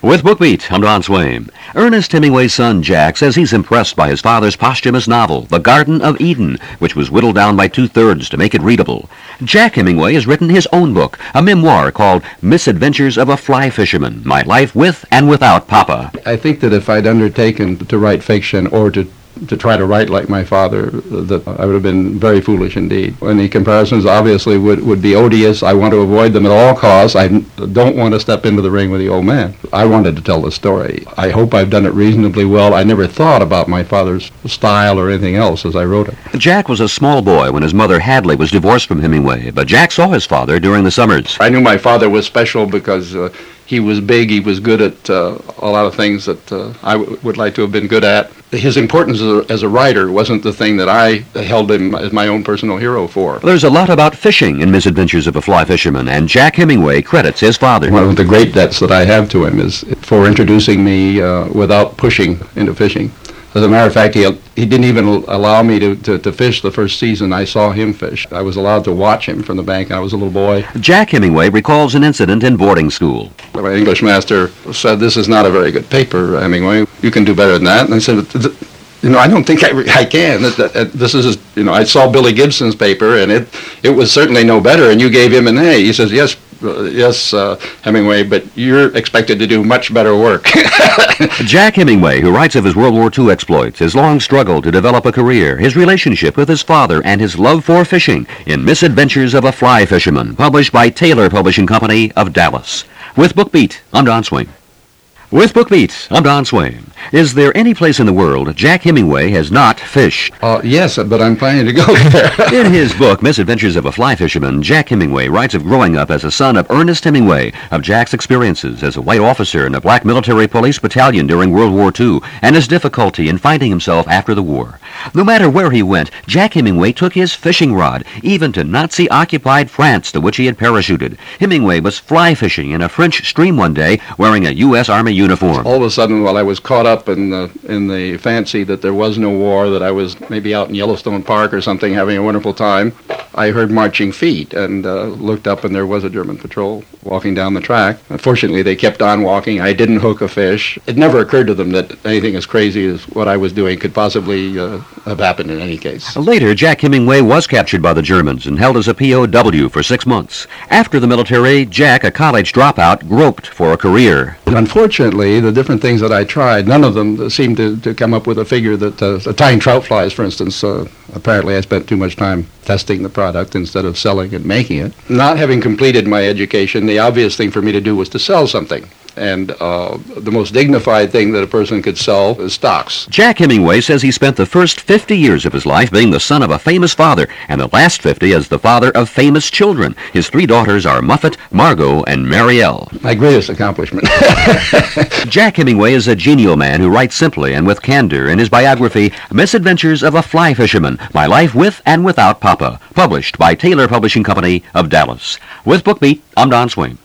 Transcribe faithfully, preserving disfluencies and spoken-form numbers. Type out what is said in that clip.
With BookBeat, I'm Don Swain. Ernest Hemingway's son, Jack, says he's impressed by his father's posthumous novel, The Garden of Eden, which was whittled down by two-thirds to make it readable. Jack Hemingway has written his own book, a memoir called Misadventures of a Fly Fisherman, My Life with and Without Papa. I think that if I'd undertaken to write fiction or to to try to write like my father, that I would have been very foolish indeed. Any comparisons obviously would, would be odious. I want to avoid them at all costs. I don't want to step into the ring with the old man. I wanted to tell the story. I hope I've done it reasonably well. I never thought about my father's style or anything else as I wrote it. Jack was a small boy when his mother Hadley was divorced from Hemingway, but Jack saw his father during the summers. I knew my father was special because uh, he was big, he was good at uh, a lot of things that uh, I w- would like to have been good at. His importance as a, as a writer wasn't the thing that I held him as my own personal hero for. There's a lot about fishing in Misadventures of a Fly Fisherman, and Jack Hemingway credits his father. One of the great debts that I have to him is for introducing me uh, without pushing into fishing. As a matter of fact, he, he didn't even allow me to, to, to fish the first season I saw him fish. I was allowed to watch him from the bank. I was a little boy. Jack Hemingway recalls an incident in boarding school. My English master said, "This is not a very good paper, Hemingway. You can do better than that." And I said, "You know, I don't think I, I can. This is, you know, I saw Billy Gibson's paper, and it, it was certainly no better, and you gave him an A." He says, "Yes, uh, yes, uh, Hemingway, but you're expected to do much better work." Jack Hemingway, who writes of his World War Two exploits, his long struggle to develop a career, his relationship with his father, and his love for fishing in Misadventures of a Fly Fisherman, published by Taylor Publishing Company of Dallas. With BookBeat, I'm Don Swain. With BookBeat, I'm Don Swain. Is there any place in the world Jack Hemingway has not fished? Uh, yes, but I'm planning to go there. In his book, Misadventures of a Fly Fisherman, Jack Hemingway writes of growing up as a son of Ernest Hemingway, of Jack's experiences as a white officer in a black military police battalion during World War Two, and his difficulty in finding himself after the war. No matter where he went, Jack Hemingway took his fishing rod, even to Nazi-occupied France, to which he had parachuted. Hemingway was fly fishing in a French stream one day, wearing a U S Army uniform. All of a sudden, while I was caught up in the, in the fancy that there was no war, that I was maybe out in Yellowstone Park or something having a wonderful time, I heard marching feet and uh, looked up, and there was a German patrol walking down the track. Unfortunately, they kept on walking. I didn't hook a fish. It never occurred to them that anything as crazy as what I was doing could possibly uh, have happened in any case. Later, Jack Hemingway was captured by the Germans and held as a P O W for six months. After the military, Jack, a college dropout, groped for a career. Unfortunately, the different things that I tried, none of them seemed to, to come up with a figure that, uh, the tying trout flies, for instance, uh, apparently I spent too much time testing the product instead of selling and making it. Not having completed my education, the obvious thing for me to do was to sell something. And uh, the most dignified thing that a person could sell is stocks. Jack Hemingway says he spent the first fifty years of his life being the son of a famous father, and the last fifty as the father of famous children. His three daughters are Muffet, Margot, and Marielle. My greatest accomplishment. Jack Hemingway is a genial man who writes simply and with candor in his biography, Misadventures of a Fly Fisherman, My Life with and Without Papa, published by Taylor Publishing Company of Dallas. With BookBeat, I'm Don Swain.